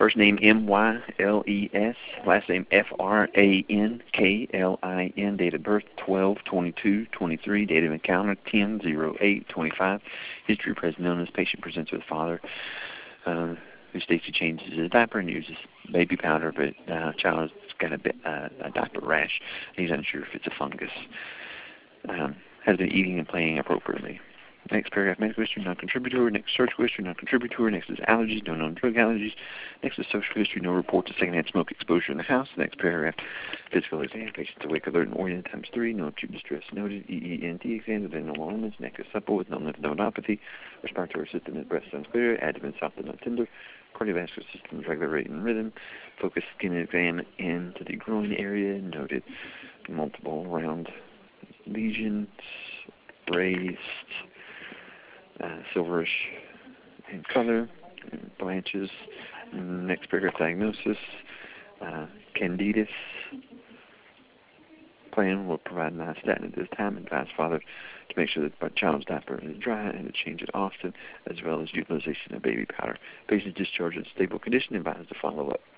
First name M-Y-L-E-S, last name F-R-A-N-K-L-I-N, date of birth 12/22/23, date of encounter 10/08/25. History present illness. Patient presents with father who states he changes his diaper and uses baby powder, but child's got a diaper rash. He's unsure if it's a fungus. Has been eating and playing appropriately. Next paragraph, medical history, non-contributory. Next, surgical history, non-contributory. Next is allergies, no known drug allergies. Next is social history, no reports of secondhand smoke exposure in the house. Next paragraph, physical exam, patients awake, alert, and oriented ×3. No acute distress noted. EENT exam, with no elements. Neck is supple with no lymph nodopathy. Respiratory system is breast sounds clear. Abdomen soft and not tender. Cardiovascular system is regular rate and rhythm. Focus skin exam into the groin area. Noted multiple round lesions, raised, silverish in color, blanches. Next paragraph, diagnosis, candidus. Plan will provide nystatin at this time. Advise father to make sure that the child's diaper is dry and to change it often, as well as utilization of baby powder. Patient discharged in stable condition. Advised to follow up.